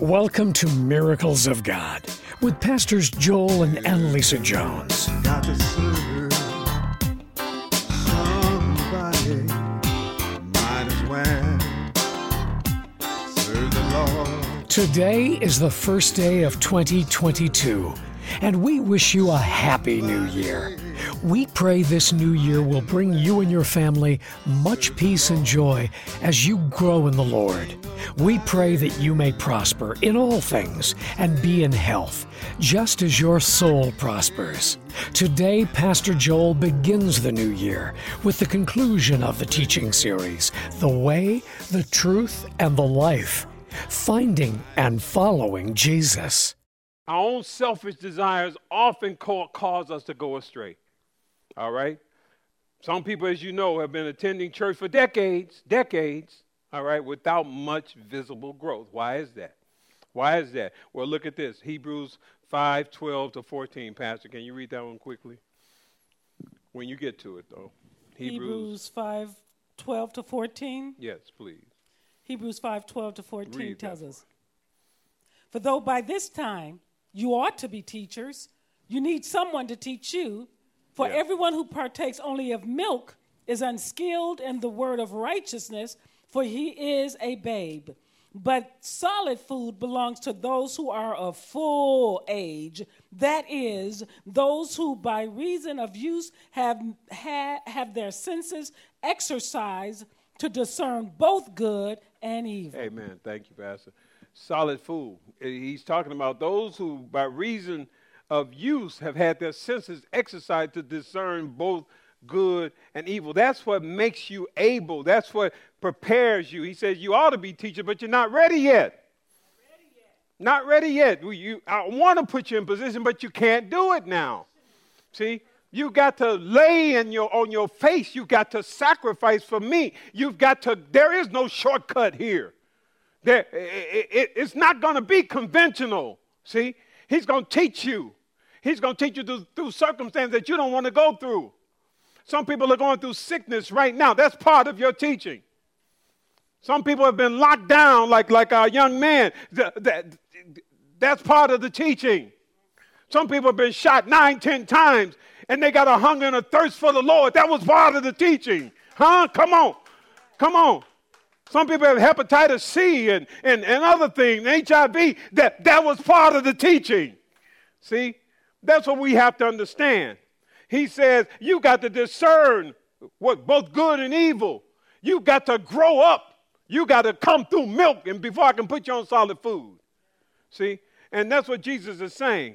Welcome to Miracles of God with Pastors Joel and Annalisa Jones. Got to serve somebody, might as well serve the Lord. Today is the first day of 2022, and we wish you a happy new year. We pray this new year will bring you and your family much peace and joy as you grow in the Lord. We pray that you may prosper in all things and be in health, just as your soul prospers. Today, Pastor Joel begins the new year with the conclusion of the teaching series, The Way, the Truth, and the Life, Finding and Following Jesus. Our own selfish desires often cause us to go astray. All right? Some people, as you know, have been attending church for decades, all right, without much visible growth. Why is that? Why is that? Well, look at this. Hebrews 5:12-14. Pastor, can you read that one quickly? When you get to it, though. Hebrews 5:12-14. Yes, please. Hebrews 5:12-14 tells us, "For though by this time you ought to be teachers, you need someone to teach you. For everyone who partakes only of milk is unskilled in the word of righteousness, for he is a babe. But solid food belongs to those who are of full age, that is, those who by reason of use have their senses exercised to discern both good and evil." Amen. Thank you, Pastor. Solid food. He's talking about those who by reason of use have had their senses exercised to discern both good and evil. That's what makes you able. That's what prepares you. He says you ought to be teacher, but you're not ready yet. Not ready yet. I want to put you in position, but you can't do it now. See, you got to lay on your face. You got to sacrifice for me. There is no shortcut here. It's not going to be conventional. See, he's going to teach you. He's going to teach you through circumstances that you don't want to go through. Some people are going through sickness right now. That's part of your teaching. Some people have been locked down like our young man. That's part of the teaching. Some people have been shot 9-10 times, and they got a hunger and a thirst for the Lord. That was part of the teaching. Huh? Come on. Some people have hepatitis C and other things, HIV. That was part of the teaching. See? That's what we have to understand. He says you got to discern what both good and evil. You got to grow up. You got to come through milk and before I can put you on solid food. See? And that's what Jesus is saying.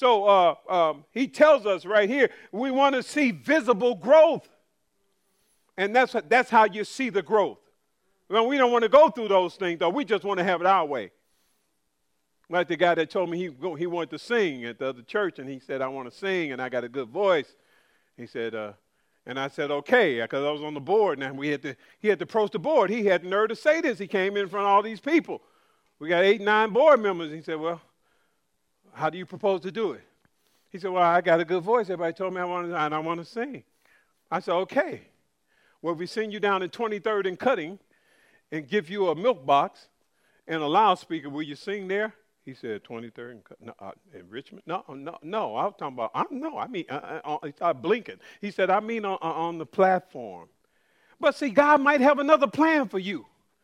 So he tells us right here, we want to see visible growth. And that's how you see the growth. Well, we don't want to go through those things, though. We just want to have it our way. Like the guy that told me he wanted to sing at the other church, and he said, "I want to sing, and I got a good voice." He said, and I said, "Okay," because I was on the board, and he had to approach the board. He had the nerve to say this. He came in front of all these people. We got 8, 9 board members. He said, "Well, how do you propose to do it?" He said, "Well, I got a good voice. Everybody told me I want to sing." I said, "Okay. Well, we send you down to 23rd and Cutting and give you a milk box and a loudspeaker. Will you sing there?" He said, 23rd and in Richmond? No. I was talking about, he started blinking. He said, I mean on the platform. But see, God might have another plan for you.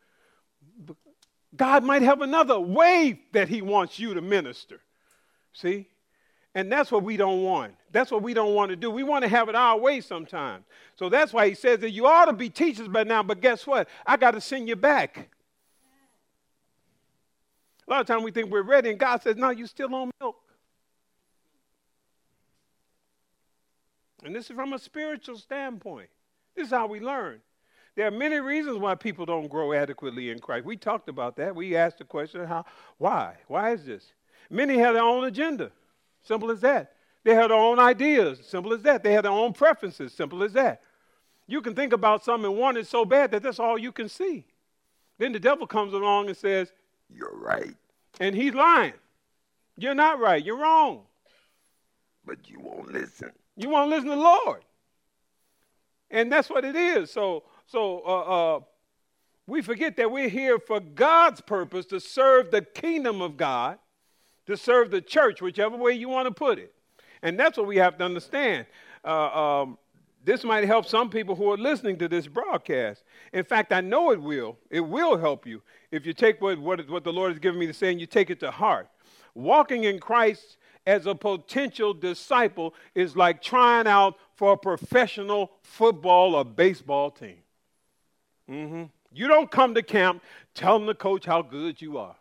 God might have another way that he wants you to minister. See? And that's what we don't want. That's what we don't want to do. We want to have it our way sometimes. So that's why he says that you ought to be teachers by now, but guess what? I got to send you back. A lot of times we think we're ready, and God says, no, you're still on milk. And this is from a spiritual standpoint. This is how we learn. There are many reasons why people don't grow adequately in Christ. We talked about that. We asked the question, why? Why is this? Many have their own agenda. Simple as that. They have their own ideas. Simple as that. They have their own preferences. Simple as that. You can think about something and want it so bad that that's all you can see. Then the devil comes along and says, "You're right." And he's lying. You're not right. You're wrong. But you won't listen. You won't listen to the Lord. And that's what it is. So We forget that we're here for God's purpose, to serve the kingdom of God, to serve the church, whichever way you want to put it. And that's what we have to understand. This might help some people who are listening to this broadcast. In fact, I know it will. It will help you if you take what the Lord has given me to say and you take it to heart. Walking in Christ as a potential disciple is like trying out for a professional football or baseball team. Mm-hmm. You don't come to camp telling the coach how good you are,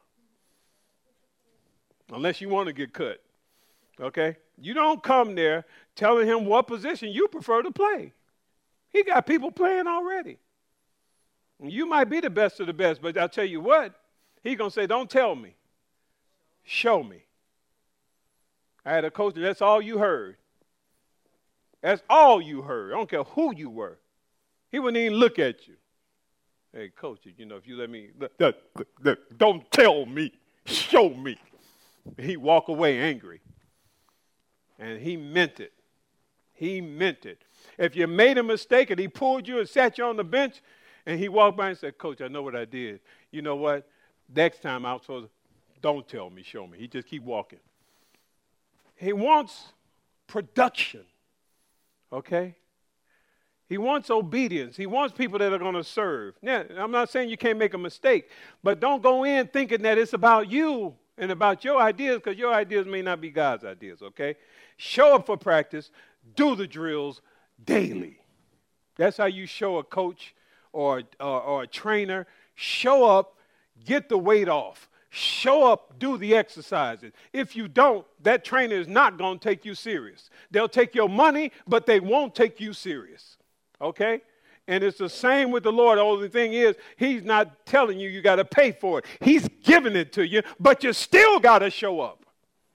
unless you want to get cut, okay? You don't come there telling him what position you prefer to play. He got people playing already. You might be the best of the best, but I'll tell you what, he's going to say, don't tell me, show me. I had a coach, and that's all you heard. That's all you heard. I don't care who you were. He wouldn't even look at you. Hey, coach, you know, if you let me, don't tell me, show me. He'd walk away angry. And he meant it. He meant it. If you made a mistake and he pulled you and sat you on the bench and he walked by and said, Coach, I know what I did. You know what? Next time I'm supposed to, don't tell me, show me. He just keep walking. He wants production, okay? He wants obedience. He wants people that are going to serve. Now, I'm not saying you can't make a mistake, but don't go in thinking that it's about you and about your ideas, because your ideas may not be God's ideas, okay? Show up for practice. Do the drills daily. That's how you show a coach or a trainer. Show up, get the weight off. Show up, do the exercises. If you don't, that trainer is not going to take you serious. They'll take your money, but they won't take you serious, okay? And it's the same with the Lord. The only thing is, he's not telling you got to pay for it. He's giving it to you, but you still got to show up.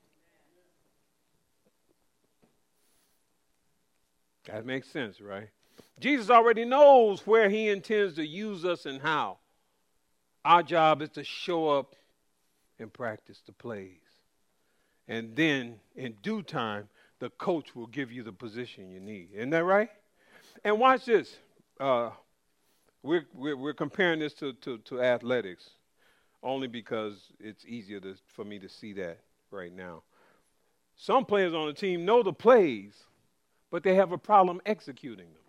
That makes sense, right? Jesus already knows where he intends to use us and how. Our job is to show up and practice the plays. And then, in due time, the coach will give you the position you need. Isn't that right? And watch this. We're comparing this to athletics only because it's easier for me to see that right now. Some players on the team know the plays, but they have a problem executing them.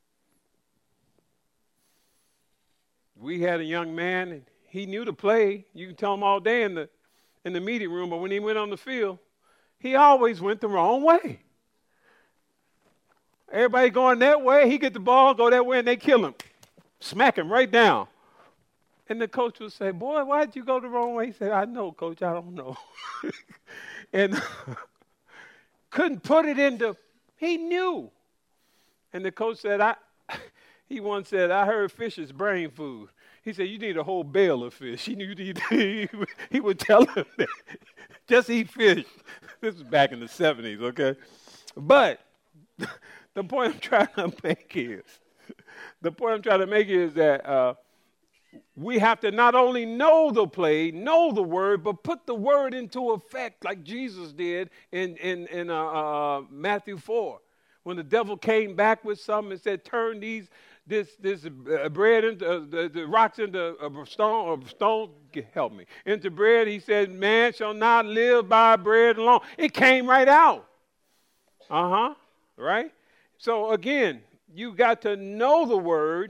We had a young man, and he knew the play. You can tell him all day in the meeting room, but when he went on the field, he always went the wrong way. Everybody going that way, he get the ball, go that way, and they kill him. Smack him right down. And the coach would say, boy, why did you go the wrong way? He said, I know, coach, I don't know. And couldn't put it into, he knew. And the coach said, he once said, I heard fish is brain food. He said, you need a whole bale of fish. He would tell him that. Just eat fish. This was back in the 70s, okay? But the point I'm trying to make is that we have to not only know the play, know the word, but put the word into effect like Jesus did in Matthew 4. When the devil came back with something and said, turn this bread into the rocks into a stone, or stone, help me, into bread. He said, man shall not live by bread alone. It came right out. Right? So again, you got to know the word,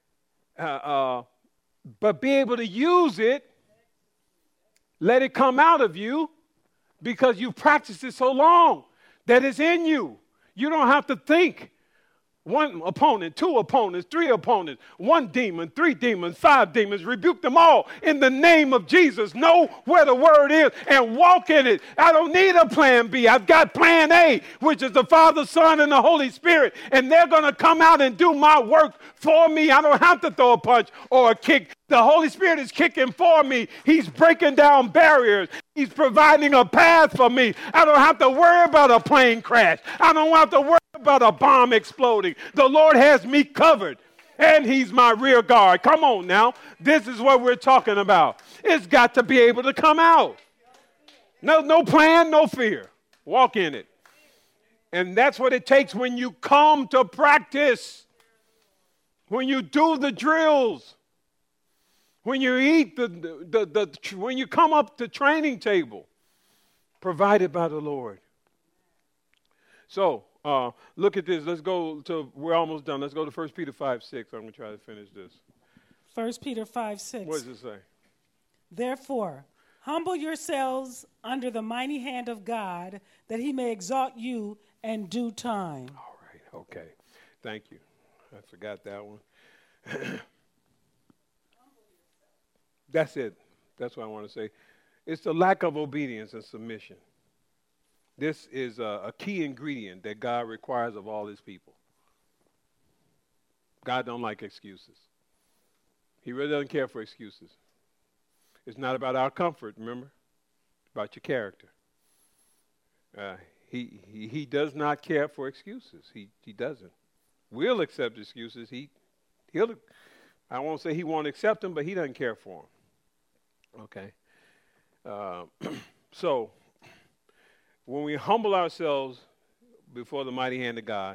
but be able to use it, let it come out of you, because you've practiced it so long that it's in you. You don't have to think. One opponent, two opponents, three opponents, one demon, three demons, five demons. Rebuke them all in the name of Jesus. Know where the word is and walk in it. I don't need a plan B. I've got plan A, which is the Father, Son, and the Holy Spirit. And they're going to come out and do my work for me. I don't have to throw a punch or a kick. The Holy Spirit is kicking for me. He's breaking down barriers. He's providing a path for me. I don't have to worry about a plane crash. I don't have to worry about a bomb exploding. The Lord has me covered, and he's my rear guard. Come on now. This is what we're talking about. It's got to be able to come out. No plan, no fear. Walk in it. And that's what it takes when you come to practice. When you do the drills. When you eat, when you come up to training table, provided by the Lord. So, look at this. Let's go to, we're almost done. Let's go to 1 Peter 5:6. I'm going to try to finish this. 1 Peter 5:6. What does it say? Therefore, humble yourselves under the mighty hand of God, that he may exalt you in due time. All right. Okay. Thank you. I forgot that one. That's it. That's what I want to say. It's the lack of obedience and submission. This is a key ingredient that God requires of all his people. God don't like excuses. He really doesn't care for excuses. It's not about our comfort, remember? It's about your character. He does not care for excuses. He doesn't. We'll accept excuses. He'll. I won't say he won't accept them, but he doesn't care for them. Okay. So, when we humble ourselves before the mighty hand of God,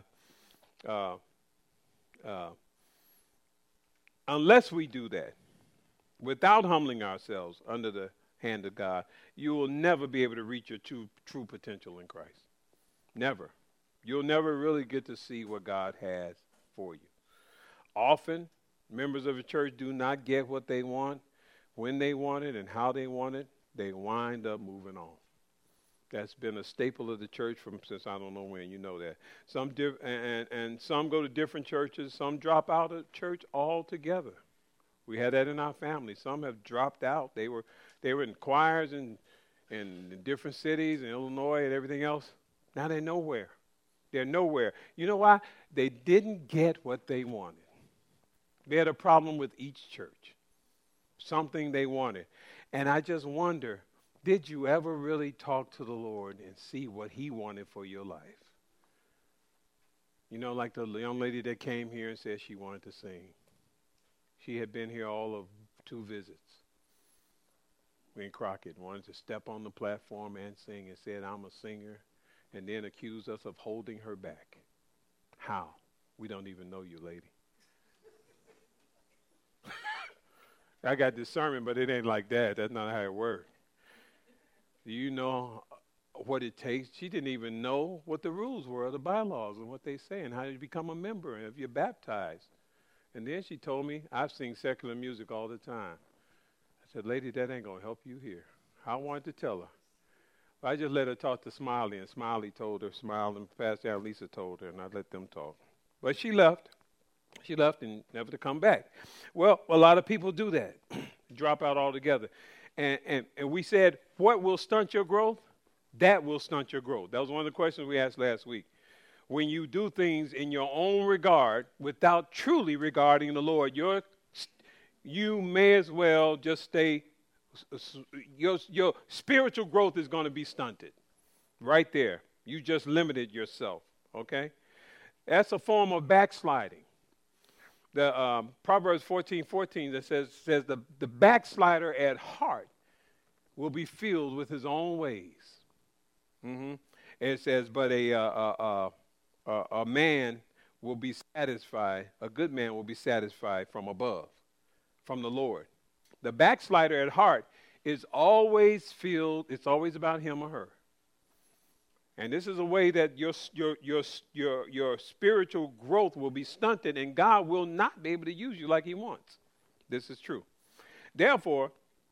unless we do that, without humbling ourselves under the hand of God, you will never be able to reach your true potential in Christ. Never. You'll never really get to see what God has for you. Often, members of a church do not get what they want, when they want it, and how they want it. They wind up moving on. That's been a staple of the church since I don't know when. You know that. Some some go to different churches. Some drop out of church altogether. We had that in our family. Some have dropped out. They were in choirs in different cities in Illinois and everything else. Now they're nowhere. They're nowhere. You know why? They didn't get what they wanted. They had a problem with each church. Something they wanted. And I just wonder, did you ever really talk to the Lord and see what he wanted for your life? You know, like the young lady that came here and said she wanted to sing. She had been here all of 2 visits. Me and Crockett wanted to step on the platform and sing and said, I'm a singer, and then accused us of holding her back. How? We don't even know you, lady. I got discernment, but it ain't like that. That's not how it works. Do you know what it takes? She didn't even know what the rules were, the bylaws, and what they say, and how you become a member, and if you're baptized. And then she told me, I sing secular music all the time. I said, lady, that ain't going to help you here. I wanted to tell her. But I just let her talk to Smiley, and Smiley told her, and Pastor Lisa told her, and I let them talk. But she left. She left and never to come back. Well, a lot of people do that, drop out altogether. And we said, what will stunt your growth? That will stunt your growth. That was one of the questions we asked last week. When you do things in your own regard without truly regarding the Lord, you may as well just stay, your spiritual growth is going to be stunted. Right there. You just limited yourself, okay? That's a form of backsliding. The Proverbs 14:14 that says the backslider at heart will be filled with his own ways. Mm-hmm. It says, but a man will be satisfied, a good man will be satisfied from above, from the Lord. The backslider at heart is always filled, it's always about him or her. And this is a way that your spiritual growth will be stunted, and God will not be able to use you like he wants. This is true. Therefore,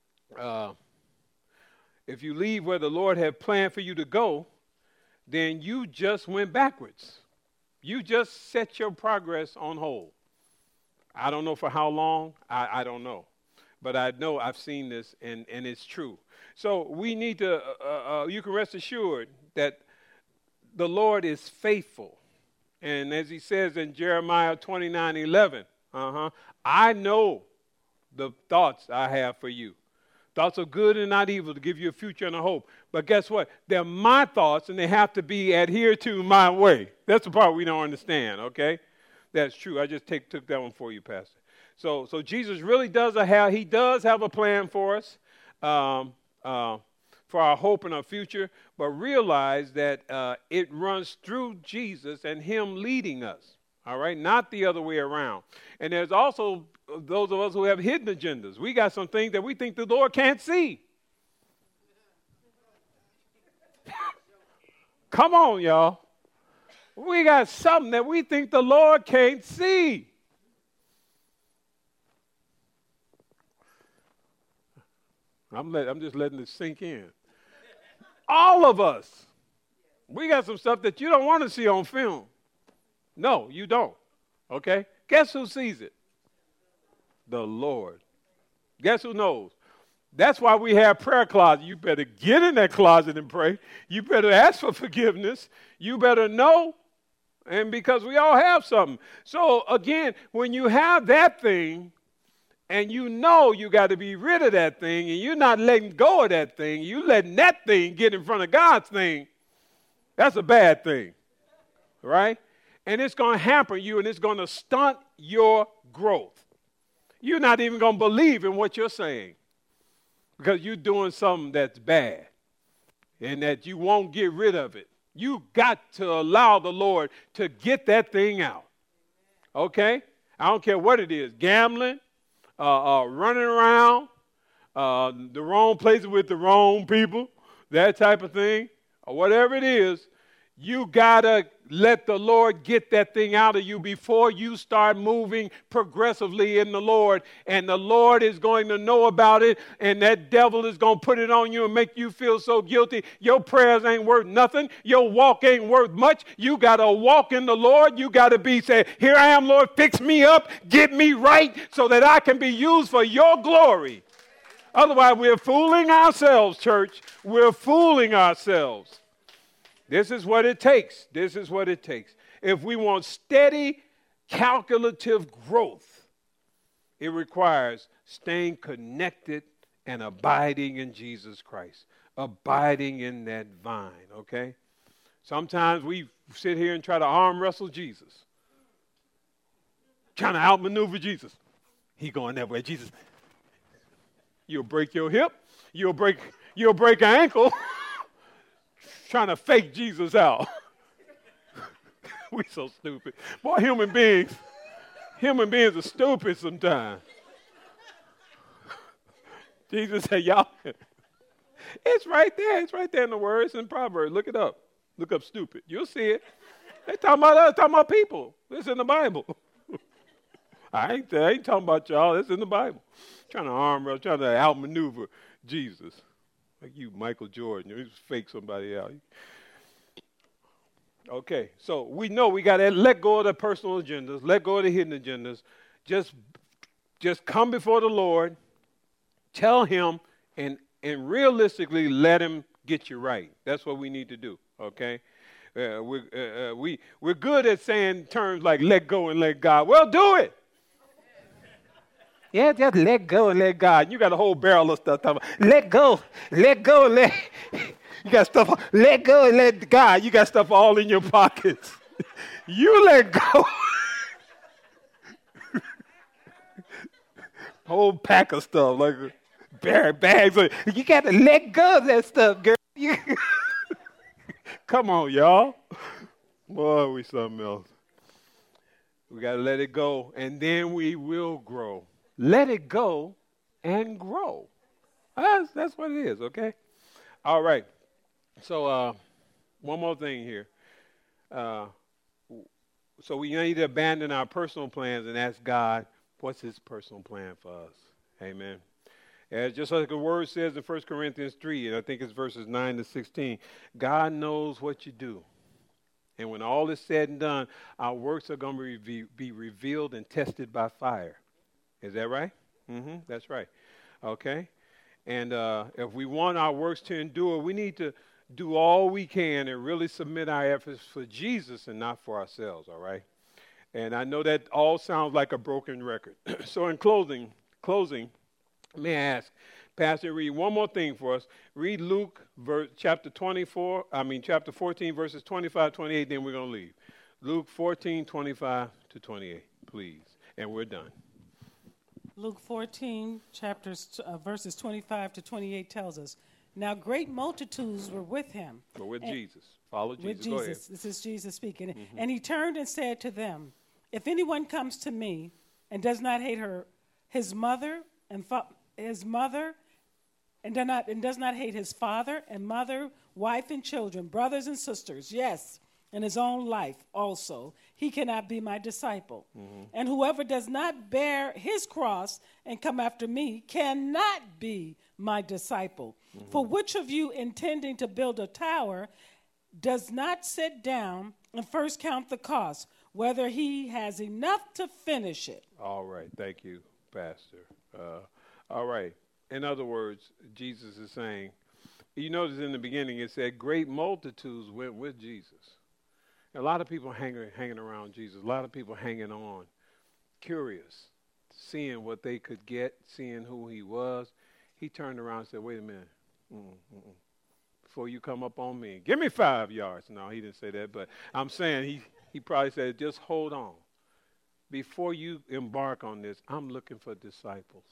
if you leave where the Lord had planned for you to go, then you just went backwards. You just set your progress on hold. I don't know for how long. I don't know. But I know I've seen this, and it's true. So we need to, you can rest assured that the Lord is faithful. And as he says in Jeremiah 29:11, I know the thoughts I have for you. Thoughts of good and not evil, to give you a future and a hope. But guess what? They're my thoughts, and they have to be adhered to my way. That's the part we don't understand, okay? That's true. I just took that one for you, Pastor. So Jesus really does have a plan for us, for our hope and our future, but realize that it runs through Jesus and him leading us. All right, not the other way around. And there's also those of us who have hidden agendas. We got some things that we think the Lord can't see. Come on, y'all. We got something that we think the Lord can't see. I'm just letting it sink in. All of us. We got some stuff that you don't want to see on film. No, you don't. Okay? Guess who sees it? The Lord. Guess who knows? That's why we have prayer closet. You better get in that closet and pray. You better ask for forgiveness. You better know. And because we all have something. So again, when you have that thing, and you know you got to be rid of that thing, and you're not letting go of that thing, you letting that thing get in front of God's thing, that's a bad thing, right? And it's going to hamper you, and it's going to stunt your growth. You're not even going to believe in what you're saying because you're doing something that's bad and that you won't get rid of it. You got to allow the Lord to get that thing out, okay? I don't care what it is, gambling, running around, the wrong places with the wrong people, that type of thing, or whatever it is, you got to let the Lord get that thing out of you before you start moving progressively in the Lord. And the Lord is going to know about it, and that devil is going to put it on you and make you feel so guilty. Your prayers ain't worth nothing. Your walk ain't worth much. You got to walk in the Lord. You got to be saying, here I am, Lord, fix me up, get me right so that I can be used for your glory. Otherwise, we're fooling ourselves, church. We're fooling ourselves. This is what it takes. This is what it takes. If we want steady, calculative growth, it requires staying connected and abiding in Jesus Christ, abiding in that vine, okay? Sometimes we sit here and try to arm wrestle Jesus, trying to outmaneuver Jesus. He going that way, Jesus. You'll break your hip. You'll break an ankle. Trying to fake Jesus out. We so stupid. Boy, human beings are stupid sometimes. Jesus said, y'all, it's right there. It's right there in the words in Proverbs. Look it up. Look up stupid. You'll see it. They talking about us, talking about people. It's in the Bible. I ain't talking about y'all. It's in the Bible. Trying to arm wrestle, trying to outmaneuver Jesus. Like you, Michael Jordan. You just fake somebody out. Okay, so we know we got to let go of the personal agendas, let go of the hidden agendas. Just come before the Lord, tell him, and realistically let him get you right. That's what we need to do, okay? We're good at saying terms like let go and let God. Well, do it. Yeah, just let go and let God. You got a whole barrel of stuff talking about, let go, let. You got stuff, let go and let God. You got stuff all in your pockets. You let go. Whole pack of stuff, like bags. You got to let go of that stuff, girl. Come on, y'all. Boy, we something else. We got to let it go, and then we will grow. Let it go and grow. That's what it is, okay? All right. So one more thing here. So we need to abandon our personal plans and ask God, what's his personal plan for us? Amen. Just like the word says in 1 Corinthians 3, and I think it's verses 9 to 16, God knows what you do. And when all is said and done, our works are going to be revealed and tested by fire. Is that right? Mm-hmm, that's right. Okay. And if we want our works to endure, we need to do all we can and really submit our efforts for Jesus and not for ourselves, all right? And I know that all sounds like a broken record. So in closing, may I ask, Pastor, read one more thing for us. Read Luke chapter 14, verses 25, 28, then we're going to leave. Luke 14, 25 to 28, please. And we're done. Luke 14, verses 25 to 28 tells us, now great multitudes were with him. But with Jesus. Follow Jesus. With Jesus. Go ahead. This is Jesus speaking. Mm-hmm. And he turned and said to them, If anyone comes to me and does not hate his mother and does not hate his father and mother, wife and children, brothers and sisters, yes, and his own life also, he cannot be my disciple. Mm-hmm. And whoever does not bear his cross and come after me cannot be my disciple. Mm-hmm. For which of you intending to build a tower does not sit down and first count the cost, whether he has enough to finish it? All right. Thank you, Pastor. All right. In other words, Jesus is saying, you notice in the beginning it said great multitudes went with Jesus. A lot of people hanging around Jesus, a lot of people hanging on, curious, seeing what they could get, seeing who he was. He turned around and said, wait a minute, before you come up on me, give me 5 yards. No, he didn't say that, but I'm saying he probably said, just hold on. Before you embark on this, I'm looking for disciples.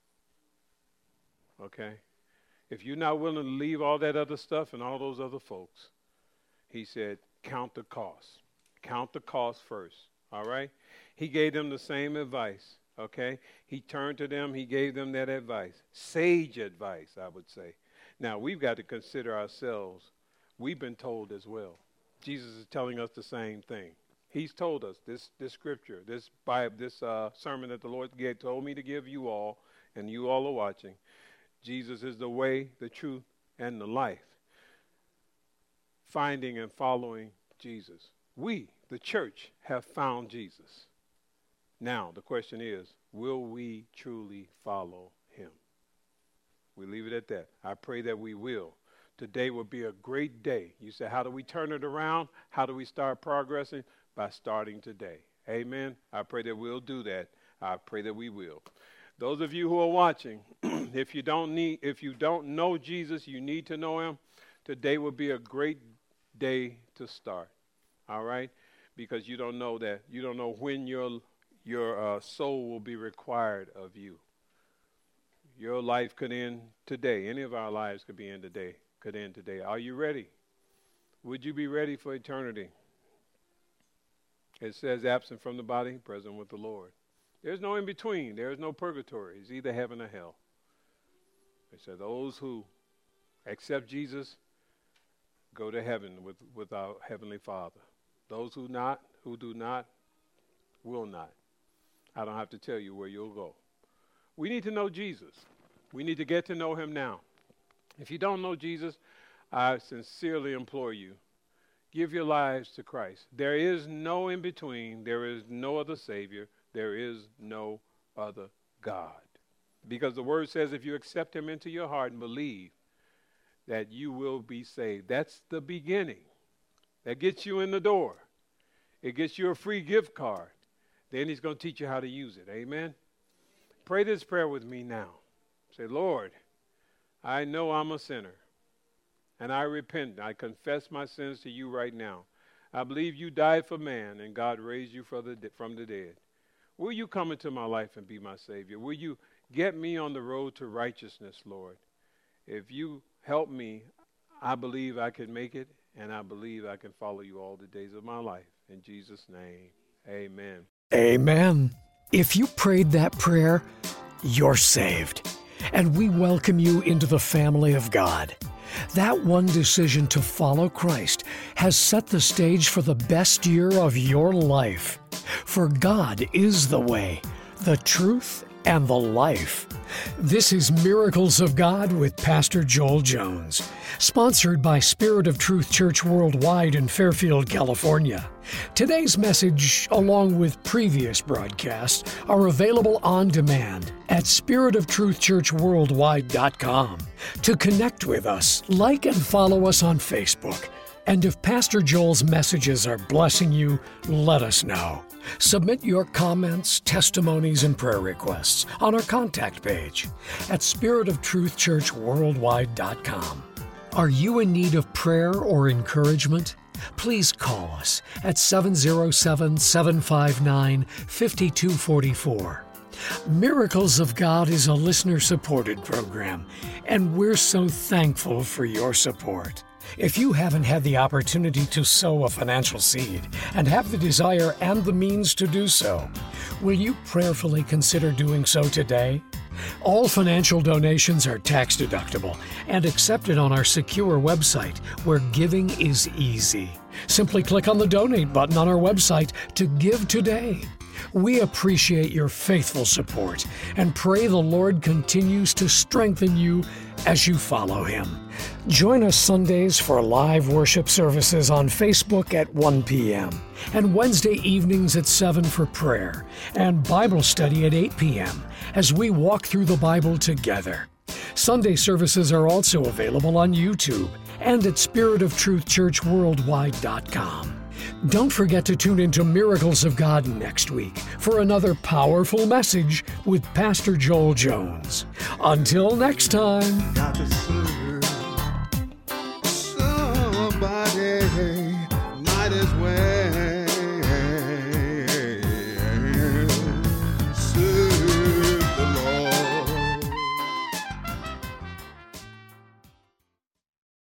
Okay? If you're not willing to leave all that other stuff and all those other folks, he said, count the cost. Count the cost first, all right? He gave them the same advice, okay? He turned to them. He gave them that advice. Sage advice, I would say. Now, we've got to consider ourselves. We've been told as well. Jesus is telling us the same thing. He's told us this scripture, this Bible, this sermon that the Lord told me to give you all, and you all are watching. Jesus is the way, the truth, and the life. Finding and following Jesus. We, the church, have found Jesus. Now, the question is, will we truly follow him? We leave it at that. I pray that we will. Today will be a great day. You say, how do we turn it around? How do we start progressing? By starting today. Amen. I pray that we'll do that. I pray that we will. Those of you who are watching, if you don't know Jesus, you need to know him. Today will be a great day to start. All right? Because you don't know that. You don't know when your soul will be required of you. Your life could end today. Any of our lives could end today. Are you ready? Would you be ready for eternity? It says absent from the body, present with the Lord. There's no in between. There is no purgatory. It's either heaven or hell. It said those who accept Jesus go to heaven with our Heavenly Father. Those who do not, will not. I don't have to tell you where you'll go. We need to know Jesus. We need to get to know him now. If you don't know Jesus, I sincerely implore you, give your lives to Christ. There is no in between. There is no other Savior. There is no other God. Because the word says if you accept him into your heart and believe that you will be saved. That's the beginning. That gets you in the door. It gets you a free gift card. Then he's going to teach you how to use it. Amen? Pray this prayer with me now. Say, Lord, I know I'm a sinner. And I repent. I confess my sins to you right now. I believe you died for man and God raised you from the dead. Will you come into my life and be my Savior? Will you get me on the road to righteousness, Lord? If you help me, I believe I can make it, and I believe I can follow you all the days of my life. In Jesus' name, amen. Amen. If you prayed that prayer, you're saved. And we welcome you into the family of God. That one decision to follow Christ has set the stage for the best year of your life. For God is the way, the truth, and the life. This is Miracles of God with Pastor Joel Jones, sponsored by Spirit of Truth Church Worldwide in Fairfield, California. Today's message, along with previous broadcasts, are available on demand at spiritoftruthchurchworldwide.com. To connect with us, like and follow us on Facebook. And if Pastor Joel's messages are blessing you, let us know. Submit your comments, testimonies, and prayer requests on our contact page at spiritoftruthchurchworldwide.com. Are you in need of prayer or encouragement? Please call us at 707-759-5244. Miracles of God is a listener-supported program, and we're so thankful for your support. If you haven't had the opportunity to sow a financial seed and have the desire and the means to do so, will you prayerfully consider doing so today? All financial donations are tax deductible and accepted on our secure website where giving is easy. Simply click on the donate button on our website to give today. We appreciate your faithful support and pray the Lord continues to strengthen you as you follow Him. Join us Sundays for live worship services on Facebook at 1 p.m. and Wednesday evenings at 7 for prayer and Bible study at 8 p.m. as we walk through the Bible together. Sunday services are also available on YouTube and at SpiritofTruthChurchWorldwide.com. Don't forget to tune into Miracles of God next week for another powerful message with Pastor Joel Jones. Until next time. Got to